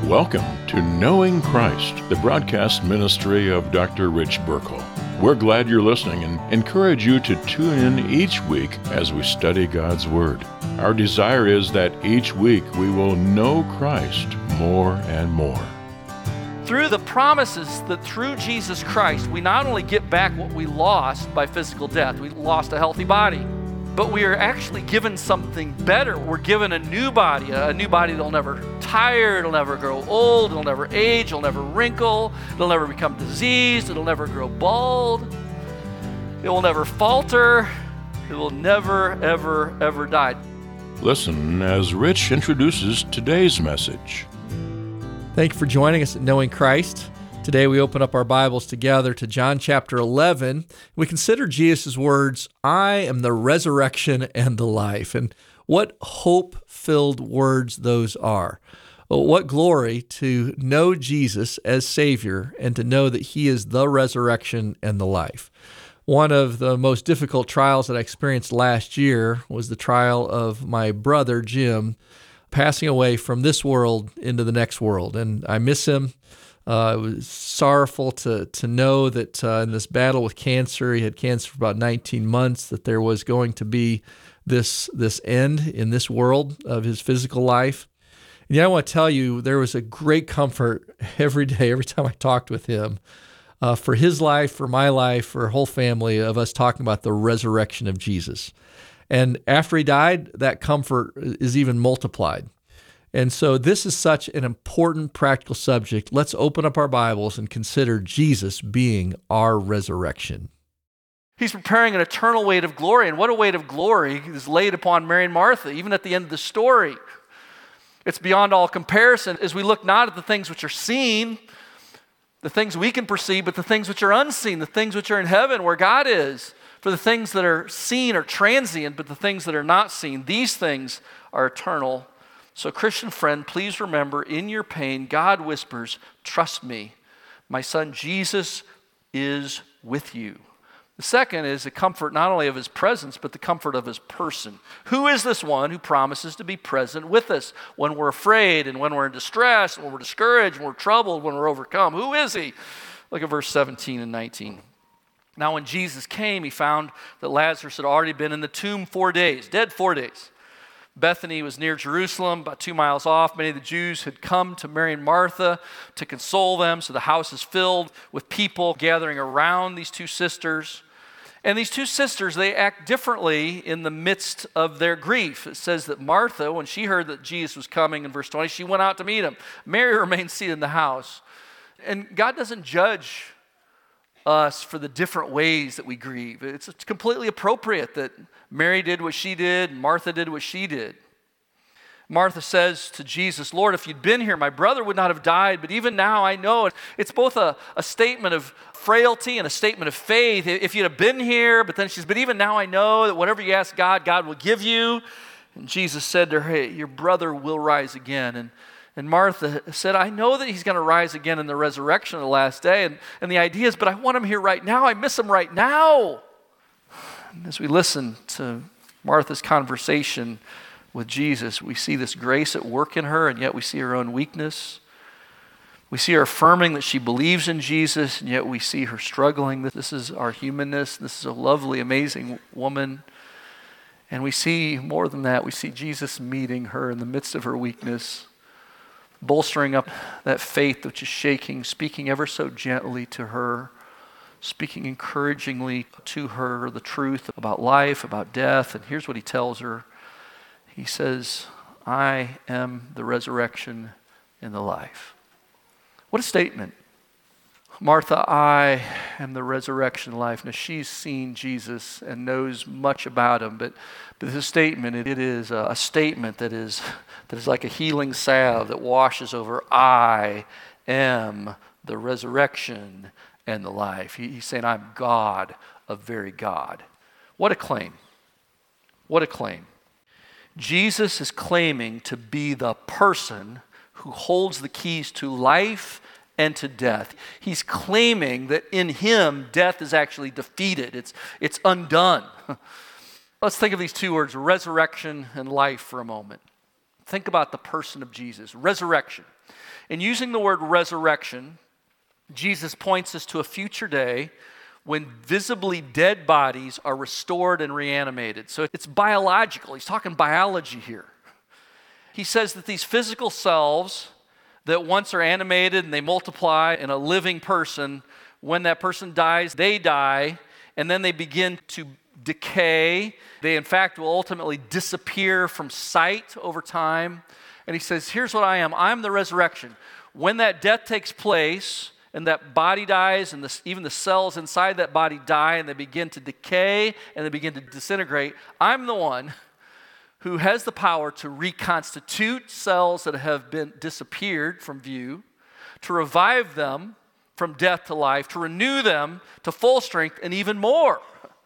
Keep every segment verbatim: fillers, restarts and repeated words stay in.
Welcome to Knowing Christ, the broadcast ministry of Doctor Rich Burkle. We're glad you're listening and encourage you to tune in each week as we study God's Word. Our desire is that each week we will know Christ more and more. Through the promises that through Jesus Christ, we not only get back what we lost by physical death, we lost a healthy body, but we are actually given something better. We're given a new body, a new body that'll never tire, it'll never grow old, it'll never age, it'll never wrinkle, it'll never become diseased, it'll never grow bald, it will never falter, it will never, ever, ever die. Listen as Rich introduces today's message. Thank you for joining us at Knowing Christ. Today we open up our Bibles together to John chapter eleven. We consider Jesus' words, I am the resurrection and the life. And what hope-filled words those are. What glory to know Jesus as Savior and to know that He is the resurrection and the life. One of the most difficult trials that I experienced last year was the trial of my brother, Jim, passing away from this world into the next world. And I miss him. Uh, it was sorrowful to to know that uh, in this battle with cancer, he had cancer for about nineteen months, that there was going to be this this end in this world of his physical life. And yeah, I want to tell you, there was a great comfort every day, every time I talked with him, uh, for his life, for my life, for our whole family, of us talking about the resurrection of Jesus. And after he died, that comfort is even multiplied. And so this is such an important practical subject. Let's open up our Bibles and consider Jesus being our resurrection. He's preparing an eternal weight of glory, and what a weight of glory is laid upon Mary and Martha, even at the end of the story. It's beyond all comparison as we look not at the things which are seen, the things we can perceive, but the things which are unseen, the things which are in heaven where God is. For the things that are seen are transient, but the things that are not seen, these things are eternal. So, Christian friend, please remember, in your pain, God whispers, trust me, my son Jesus is with you. The second is the comfort not only of His presence, but the comfort of His person. Who is this one who promises to be present with us when we're afraid and when we're in distress, when we're discouraged, when we're troubled, when we're overcome? Who is He? Look at verse seventeen and nineteen. Now, when Jesus came, He found that Lazarus had already been in the tomb four days, dead four days. Bethany was near Jerusalem, about two miles off. Many of the Jews had come to Mary and Martha to console them, so the house is filled with people gathering around these two sisters. And these two sisters, they act differently in the midst of their grief. It says that Martha, when she heard that Jesus was coming in verse twenty, she went out to meet Him. Mary remained seated in the house. And God doesn't judge us for the different ways that we grieve. It's completely appropriate that Mary did what she did, and Martha did what she did. Martha says to Jesus, Lord, if you'd been here, my brother would not have died, but even now I know it. It's both a, a statement of frailty and a statement of faith. If you'd have been here, but then she says, but even now I know that whatever you ask God, God will give you. And Jesus said to her, hey, your brother will rise again. And And Martha said, I know that He's going to rise again in the resurrection of the last day. And, and the idea is, but I want Him here right now. I miss Him right now. And as we listen to Martha's conversation with Jesus, we see this grace at work in her, and yet we see her own weakness. We see her affirming that she believes in Jesus, and yet we see her struggling. This is our humanness. This is a lovely, amazing woman. And we see more than that. We see Jesus meeting her in the midst of her weakness, bolstering up that faith which is shaking, speaking ever so gently to her, speaking encouragingly to her the truth about life, about death. And here's what He tells her. He says, I am the resurrection and the life. What a statement. Martha, I am the resurrection and life. Now, she's seen Jesus and knows much about Him, but, but this statement, it, it is a, a statement that is, that is like a healing salve that washes over, I am the resurrection and the life. He, he's saying, I'm God of very God. What a claim. What a claim. Jesus is claiming to be the person who holds the keys to life and to death. He's claiming that in Him, death is actually defeated. It's, it's undone. Let's think of these two words, resurrection and life, for a moment. think about the person of Jesus, resurrection. In using the word resurrection, Jesus points us to a future day when visibly dead bodies are restored and reanimated. So it's biological. He's talking biology here. He says that these physical selves that once are animated and they multiply in a living person, when that person dies, they die, and then they begin to decay. They, in fact, will ultimately disappear from sight over time. And he says, here's what I am. I'm the resurrection. When that death takes place, and that body dies, and the, even the cells inside that body die, and they begin to decay, and they begin to disintegrate, I'm the one who has the power to reconstitute cells that have been disappeared from view, to revive them from death to life, to renew them to full strength, and even more.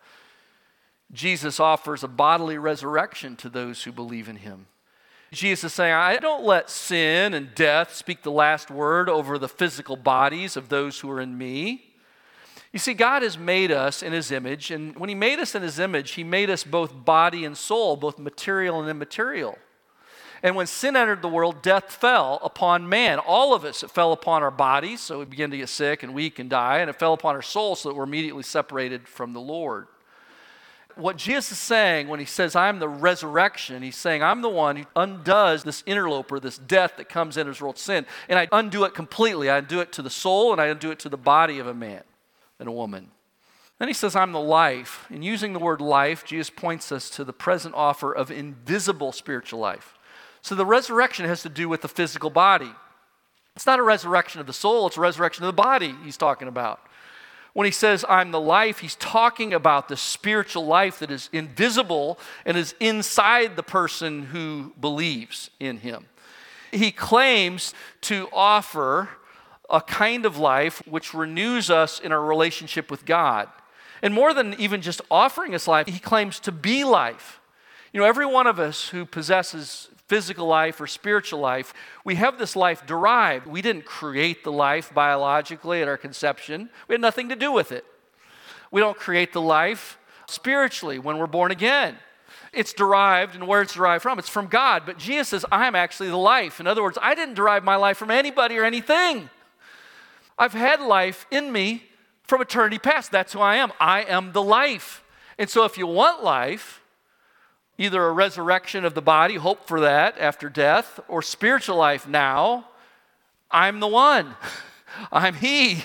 Jesus offers a bodily resurrection to those who believe in him. Jesus is saying, I don't let sin and death speak the last word over the physical bodies of those who are in me. You see, God has made us in his image, and when he made us in his image, he made us both body and soul, both material and immaterial. And when sin entered the world, death fell upon man. All of us, it fell upon our bodies, so we begin to get sick and weak and die, and it fell upon our souls, so that we're immediately separated from the Lord. What Jesus is saying when he says, I'm the resurrection, he's saying, I'm the one who undoes this interloper, this death that comes in as a result of sin. And I undo it completely. I undo it to the soul, and I undo it to the body of a man and a woman. Then he says, I'm the life. And using the word life, Jesus points us to the present offer of invisible spiritual life. So the resurrection has to do with the physical body. It's not a resurrection of the soul, it's a resurrection of the body he's talking about. When he says, I'm the life, he's talking about the spiritual life that is invisible and is inside the person who believes in him. He claims to offer a kind of life which renews us in our relationship with God. And more than even just offering us life, he claims to be life. You know, every one of us who possesses physical life or spiritual life, we have this life derived. We didn't create the life biologically at our conception. We had nothing to do with it. We don't create the life spiritually when we're born again. It's derived, and where it's derived from, it's from God. But Jesus says, I'm actually the life. In other words, I didn't derive my life from anybody or anything. I've had life in me from eternity past. That's who I am. I am the life. And so if you want life, either a resurrection of the body, hope for that after death, or spiritual life now, I'm the one. I'm he.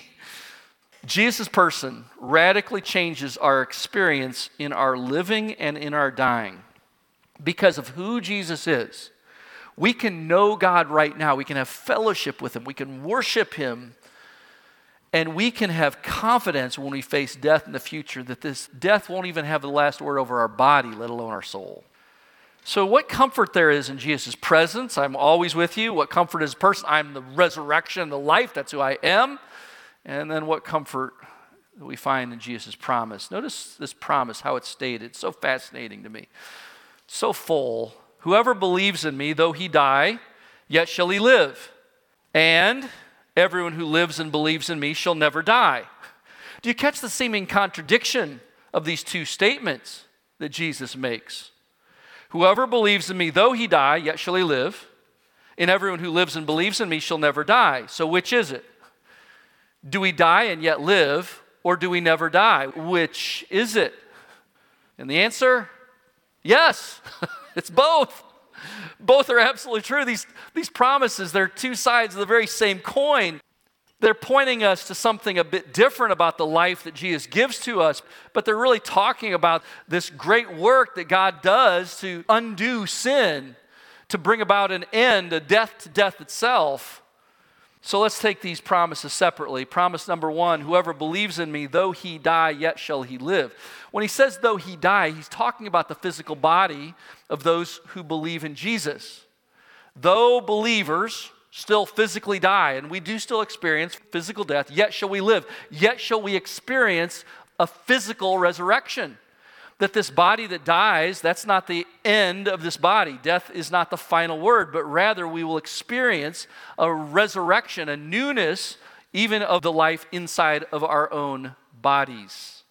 Jesus' person radically changes our experience in our living and in our dying. Because of who Jesus is, we can know God right now. We can have fellowship with him. We can worship him. And we can have confidence when we face death in the future that this death won't even have the last word over our body, let alone our soul. So what comfort there is in Jesus' presence. I'm always with you. What comfort is person? I'm the resurrection, the life. That's who I am. And then what comfort that we find in Jesus' promise. Notice this promise, how it's stated. It's so fascinating to me. So full. Whoever believes in me, though he die, yet shall he live. And everyone who lives and believes in me shall never die. Do you catch the seeming contradiction of these two statements that Jesus makes? Whoever believes in me, though he die, yet shall he live. And everyone who lives and believes in me shall never die. So which is it? Do we die and yet live, or do we never die? Which is it? And the answer, yes, it's both. Both are absolutely true. These, these promises, they're two sides of the very same coin. They're pointing us to something a bit different about the life that Jesus gives to us, but they're really talking about this great work that God does to undo sin, to bring about an end, a death to death itself. So let's take these promises separately. Promise number one, whoever believes in me, though he die, yet shall he live. When he says though he die, he's talking about the physical body of those who believe in Jesus. Though believers still physically die, and we do still experience physical death, yet shall we live. Yet shall we experience a physical resurrection. That this body that dies, that's not the end of this body. Death is not the final word, but rather we will experience a resurrection, a newness, even of the life inside of our own bodies.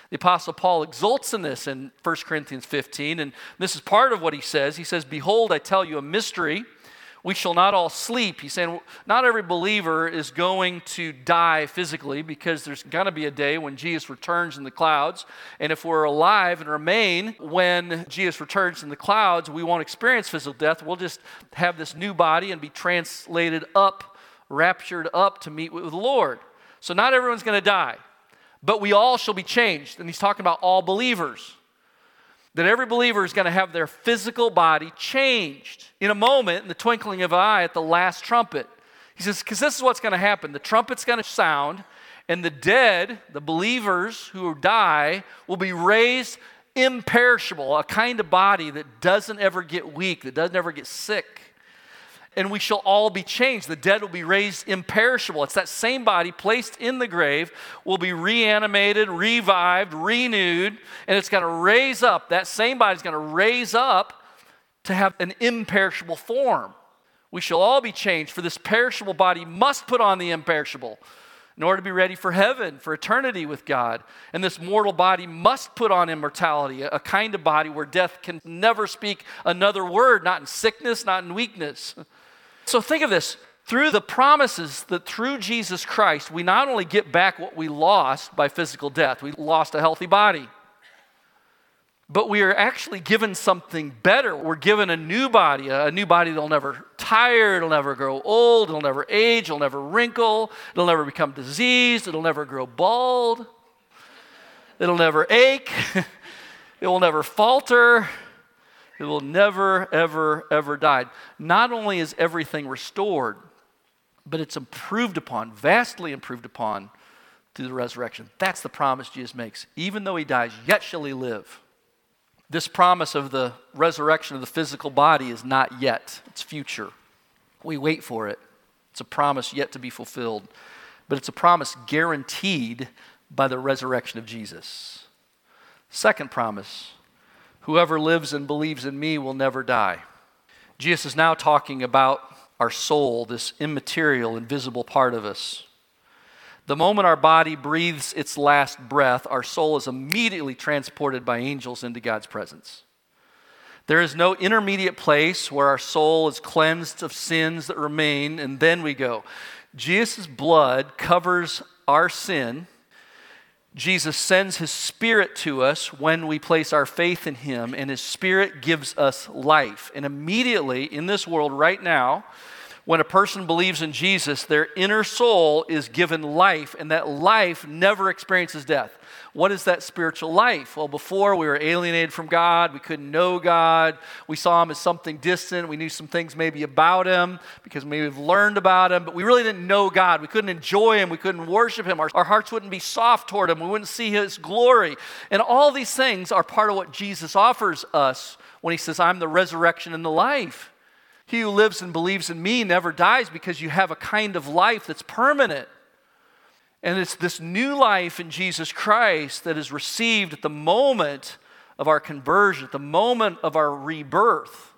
The Apostle Paul exults in this in First Corinthians fifteen, and this is part of what he says. He says, "Behold, I tell you a mystery. We shall not all sleep." He's saying not every believer is going to die physically, because there's going to be a day when Jesus returns in the clouds. And if we're alive and remain when Jesus returns in the clouds, we won't experience physical death. We'll just have this new body and be translated up, raptured up to meet with the Lord. So not everyone's going to die, but we all shall be changed. And he's talking about all believers. That every believer is going to have their physical body changed in a moment, in the twinkling of an eye, at the last trumpet. He says, because this is what's going to happen. The trumpet's going to sound, and the dead, the believers who die, will be raised imperishable, a kind of body that doesn't ever get weak, that doesn't ever get sick. And we shall all be changed. The dead will be raised imperishable. It's that same body placed in the grave will be reanimated, revived, renewed, and it's going to raise up. That same body is going to raise up to have an imperishable form. We shall all be changed, for this perishable body must put on the imperishable in order to be ready for heaven, for eternity with God. And this mortal body must put on immortality, a kind of body where death can never speak another word, not in sickness, not in weakness. So think of this. Through the promises that through Jesus Christ, we not only get back what we lost by physical death, we lost a healthy body, but we are actually given something better. We're given a new body, a new body that'll never tire, it'll never grow old, it'll never age, it'll never wrinkle, it'll never become diseased, it'll never grow bald, it'll never ache, it will never falter. It will never, ever, ever die. Not only is everything restored, but it's improved upon, vastly improved upon through the resurrection. That's the promise Jesus makes. Even though he dies, yet shall he live. This promise of the resurrection of the physical body is not yet. It's future. We wait for it. It's a promise yet to be fulfilled. But it's a promise guaranteed by the resurrection of Jesus. Second promise. Whoever lives and believes in me will never die. Jesus is now talking about our soul, this immaterial, invisible part of us. The moment our body breathes its last breath, our soul is immediately transported by angels into God's presence. There is no intermediate place where our soul is cleansed of sins that remain, and then we go. Jesus' blood covers our sin. Jesus sends his Spirit to us when we place our faith in him, and his Spirit gives us life. And immediately in this world right now, when a person believes in Jesus, their inner soul is given life, and that life never experiences death. What is that spiritual life? Well, before we were alienated from God, we couldn't know God, we saw him as something distant, we knew some things maybe about him because maybe we've learned about him, but we really didn't know God. We couldn't enjoy him, we couldn't worship him, our, our hearts wouldn't be soft toward him, we wouldn't see his glory. And all these things are part of what Jesus offers us when he says, I'm the resurrection and the life. He who lives and believes in me never dies, because you have a kind of life that's permanent. And it's this new life in Jesus Christ that is received at the moment of our conversion, at the moment of our rebirth.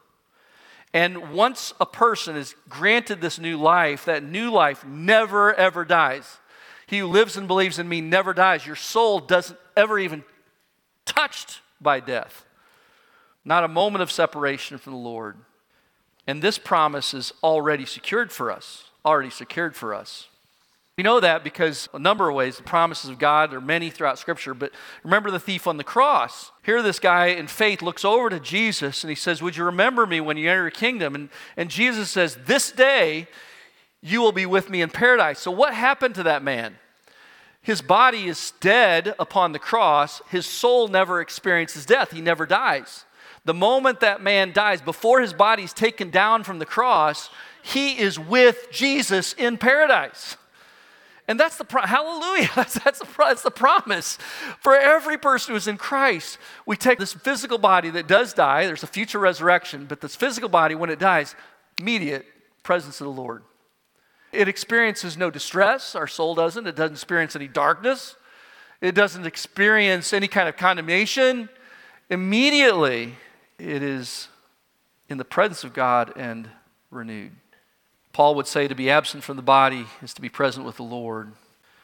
And once a person is granted this new life, that new life never, ever dies. He who lives and believes in me never dies. Your soul doesn't ever even touched by death. Not a moment of separation from the Lord. And this promise is already secured for us, already secured for us. We know that because a number of ways. The promises of God are many throughout Scripture, but remember the thief on the cross. Here this guy in faith looks over to Jesus and he says, would you remember me when you enter your kingdom? And, and Jesus says, this day you will be with me in paradise. So what happened to that man? His body is dead upon the cross. His soul never experiences death. He never dies. The moment that man dies, before his body is taken down from the cross, he is with Jesus in paradise. And that's the, pro- hallelujah, that's, that's, the, that's the promise for every person who is in Christ. We take this physical body that does die, there's a future resurrection, but this physical body, when it dies, immediate presence of the Lord. It experiences no distress, our soul doesn't. It doesn't experience any darkness. It doesn't experience any kind of condemnation. Immediately, it is in the presence of God and renewed. Paul would say to be absent from the body is to be present with the Lord.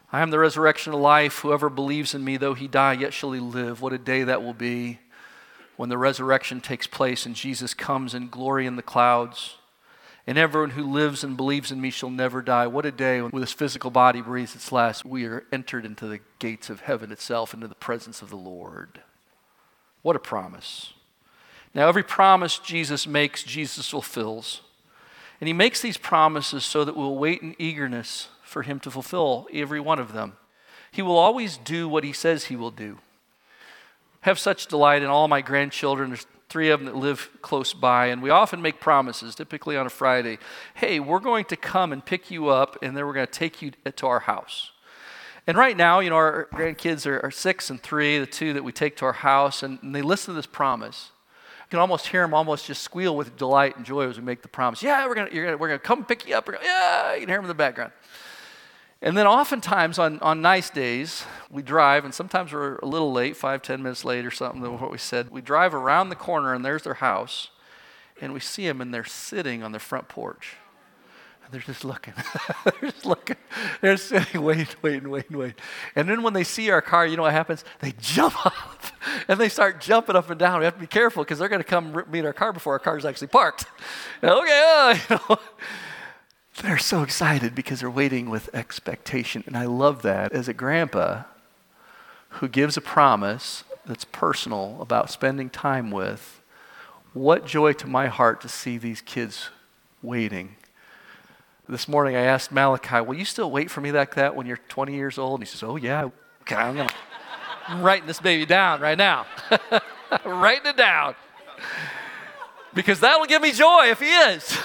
I am the resurrection of life. Whoever believes in me, though he die, yet shall he live. What a day that will be when the resurrection takes place and Jesus comes in glory in the clouds. And everyone who lives and believes in me shall never die. What a day when this physical body breathes its last. We are entered into the gates of heaven itself, into the presence of the Lord. What a promise. Now, every promise Jesus makes, Jesus fulfills. And he makes these promises so that we'll wait in eagerness for him to fulfill every one of them. He will always do what he says he will do. Have such delight in all my grandchildren. There's three of them that live close by, and we often make promises, typically on a Friday. Hey, we're going to come and pick you up, and then we're going to take you to our house. And right now, you know, our grandkids are, are six and three, the two that we take to our house, and, and they listen to this promise. You can almost hear them almost just squeal with delight and joy as we make the promise. Yeah, we're gonna, you're gonna, we're gonna come pick you up. We're gonna, yeah, you can hear them in the background. And then oftentimes on, on nice days, we drive, and sometimes we're a little late, five, ten minutes late or something than what we said. We drive around the corner, and there's their house, and we see them, and they're sitting on their front porch. And they're just looking. They're just looking. They're sitting, waiting, waiting, waiting, waiting. And then when they see our car, you know what happens? They jump up, and they start jumping up and down. We have to be careful because they're going to come meet our car before our car is actually parked. And, okay, uh, you know. They're so excited because they're waiting with expectation. And I love that as a grandpa who gives a promise that's personal about spending time with. What joy to my heart to see these kids waiting. This morning I asked Malachi, will you still wait for me like that when you're twenty years old? And he says, oh yeah, okay, I'm, gonna, I'm writing this baby down right now. I'm writing it down. Because that'll give me joy if he is.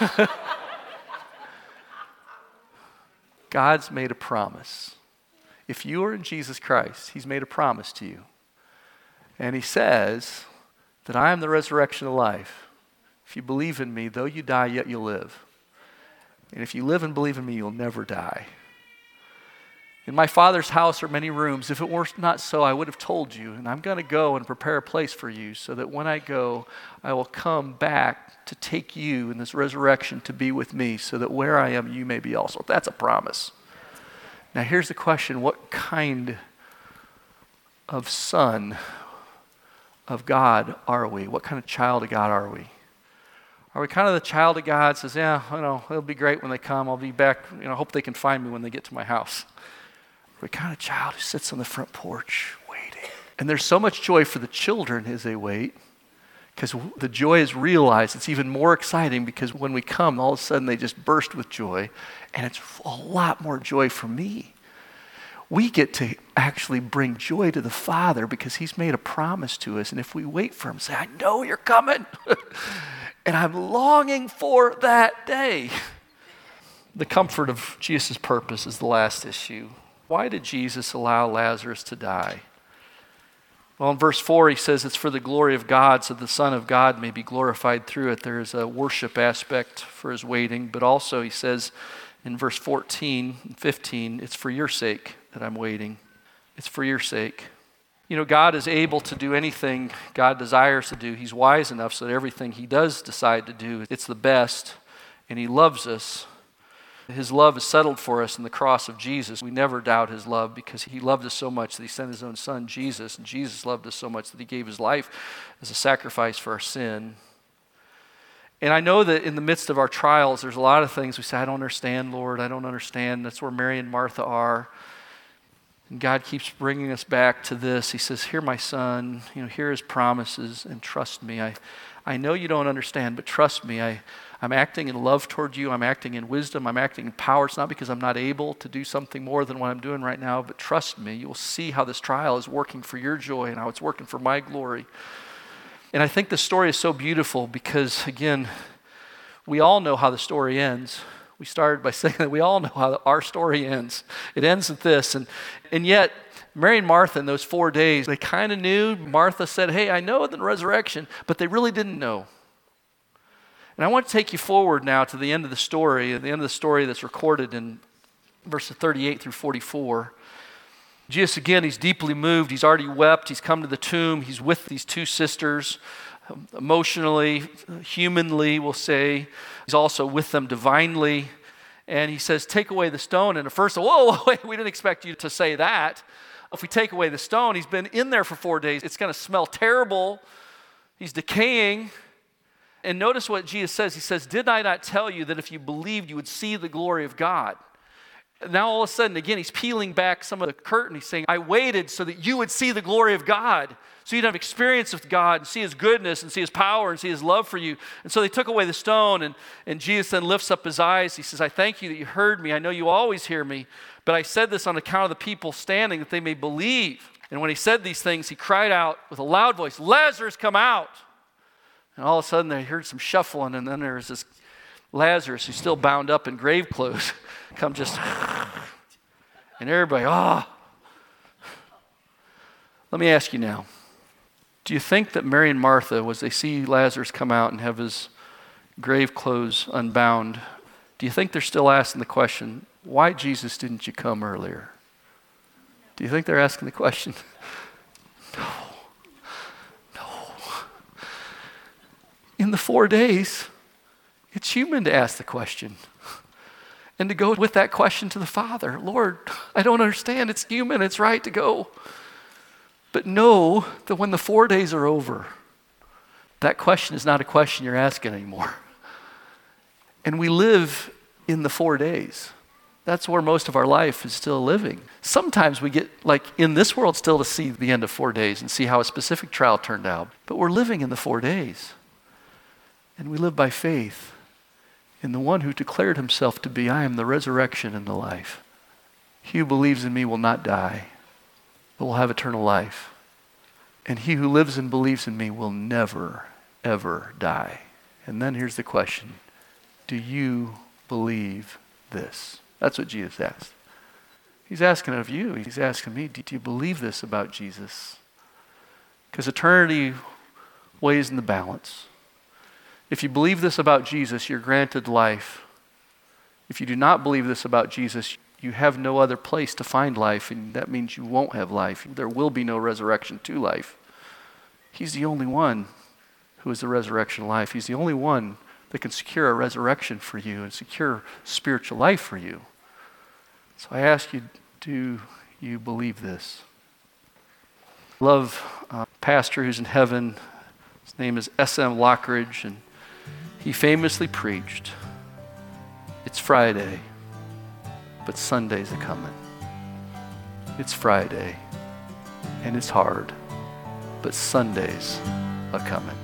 God's made a promise. If you are in Jesus Christ, he's made a promise to you. And he says that I am the resurrection of life. If you believe in me, though you die, yet you'll live. And if you live and believe in me, you'll never die. In my Father's house are many rooms. If it were not so, I would have told you. And I'm going to go and prepare a place for you so that when I go, I will come back to take you in this resurrection to be with me so that where I am, you may be also. That's a promise. Now here's the question. What kind of son of God are we? What kind of child of God are we? Are we kind of the child of God says, yeah, you know, it'll be great when they come. I'll be back. You know, I hope they can find me when they get to my house. Are we kind of child who sits on the front porch waiting? And there's so much joy for the children as they wait because the joy is realized. It's even more exciting because when we come, all of a sudden they just burst with joy. And it's a lot more joy for me. We get to actually bring joy to the Father because he's made a promise to us. And if we wait for him, say, I know you're coming. And I'm longing for that day. The comfort of Jesus' purpose is the last issue. Why did Jesus allow Lazarus to die? Well, in verse four, he says it's for the glory of God, so the Son of God may be glorified through it. There is a worship aspect for his waiting, but also he says in verse fourteen and fifteen, it's for your sake that I'm waiting. It's for your sake. You know, God is able to do anything God desires to do. He's wise enough so that everything he does decide to do, it's the best, and he loves us. His love is settled for us in the cross of Jesus. We never doubt his love because he loved us so much that he sent his own son, Jesus, and Jesus loved us so much that he gave his life as a sacrifice for our sin. And I know that in the midst of our trials, there's a lot of things we say, I don't understand, Lord, I don't understand. That's where Mary and Martha are. And God keeps bringing us back to this. He says, hear my son, you know, hear his promises and trust me. I, I know you don't understand, but trust me. I, I'm acting in love toward you. I'm acting in wisdom. I'm acting in power. It's not because I'm not able to do something more than what I'm doing right now, but trust me. You will see how this trial is working for your joy and how it's working for my glory. And I think the story is so beautiful because, again, we all know how the story ends. We started by saying that we all know how our story ends. It ends with this. And, and yet, Mary and Martha in those four days, they kind of knew. Martha said, hey, I know the resurrection, but they really didn't know. And I want to take you forward now to the end of the story, the end of the story that's recorded in verses thirty-eight through forty-four. Jesus, again, he's deeply moved. He's already wept. He's come to the tomb. He's with these two sisters. Emotionally, humanly, we'll say. He's also with them divinely. And he says, take away the stone. And at first, whoa, whoa, wait, we didn't expect you to say that. If we take away the stone, he's been in there for four days. It's going to smell terrible. He's decaying. And notice what Jesus says. He says, did I not tell you that if you believed, you would see the glory of God? Now all of a sudden, again, he's peeling back some of the curtain. He's saying, I waited so that you would see the glory of God, so you'd have experience with God and see his goodness and see his power and see his love for you. And so they took away the stone, and, and Jesus then lifts up his eyes. He says, I thank you that you heard me. I know you always hear me, but I said this on account of the people standing, that they may believe. And when he said these things, he cried out with a loud voice, Lazarus, come out. And all of a sudden, they heard some shuffling, and then there was this Lazarus, who's still bound up in grave clothes, come just, and everybody, ah. Oh. Let me ask you now, do you think that Mary and Martha, as they see Lazarus come out and have his grave clothes unbound, do you think they're still asking the question, why, Jesus, didn't you come earlier? Do you think they're asking the question? No. No. In the four days, it's human to ask the question and to go with that question to the Father. Lord, I don't understand. It's human. It's right to go. But know that when the four days are over, that question is not a question you're asking anymore. And we live in the four days. That's where most of our life is still living. Sometimes we get, like in this world, still to see the end of four days and see how a specific trial turned out. But we're living in the four days. And we live by faith in the one who declared himself to be, I am the resurrection and the life. He who believes in me will not die, but will have eternal life. And he who lives and believes in me will never, ever die. And then here's the question. Do you believe this? That's what Jesus asked. He's asking of you. He's asking me, do you believe this about Jesus? Because eternity weighs in the balance. If you believe this about Jesus, you're granted life. If you do not believe this about Jesus, you have no other place to find life, and that means you won't have life. There will be no resurrection to life. He's the only one who is the resurrection life. He's the only one that can secure a resurrection for you and secure spiritual life for you. So I ask you, do you believe this? I love a pastor who's in heaven. His name is S M Lockridge, and he famously preached, it's Friday, but Sunday's a coming. It's Friday, and it's hard, but Sunday's a coming.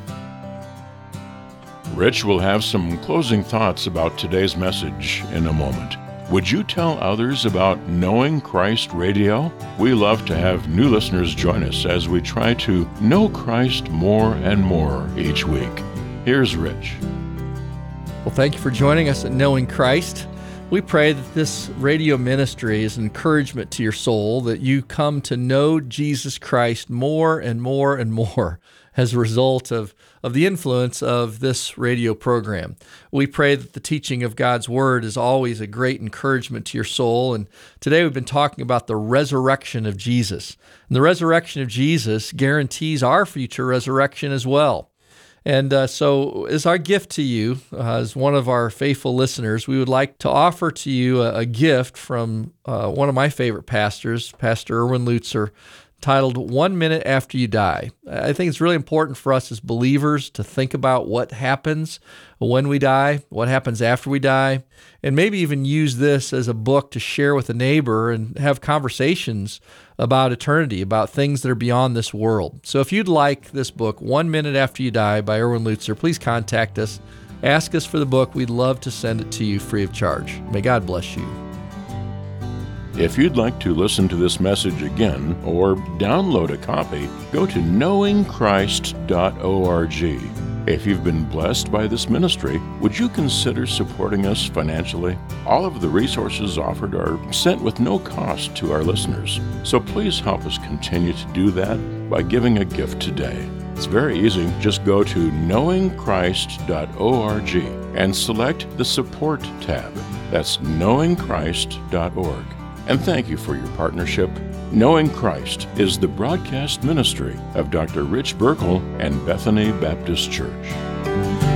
Rich will have some closing thoughts about today's message in a moment. Would you tell others about Knowing Christ Radio? We love to have new listeners join us as we try to know Christ more and more each week. Here's Rich. Well, thank you for joining us at Knowing Christ. We pray that this radio ministry is an encouragement to your soul, that you come to know Jesus Christ more and more and more as a result of, of the influence of this radio program. We pray that the teaching of God's Word is always a great encouragement to your soul. And today we've been talking about the resurrection of Jesus. And the resurrection of Jesus guarantees our future resurrection as well. And uh, so as our gift to you, uh, as one of our faithful listeners, we would like to offer to you a, a gift from uh, one of my favorite pastors, Pastor Erwin Lutzer, titled One Minute After You Die. I think it's really important for us as believers to think about what happens when we die, what happens after we die, and maybe even use this as a book to share with a neighbor and have conversations about eternity, about things that are beyond this world. So if you'd like this book, One Minute After You Die by Erwin Lutzer, please contact us. Ask us for the book. We'd love to send it to you free of charge. May God bless you. If you'd like to listen to this message again or download a copy, go to knowing christ dot org. If you've been blessed by this ministry, would you consider supporting us financially? All of the resources offered are sent with no cost to our listeners, so please help us continue to do that by giving a gift today. It's very easy. Just go to knowing christ dot org and select the Support tab. That's knowing christ dot org. And thank you for your partnership. Knowing Christ is the broadcast ministry of Doctor Rich Burkle and Bethany Baptist Church.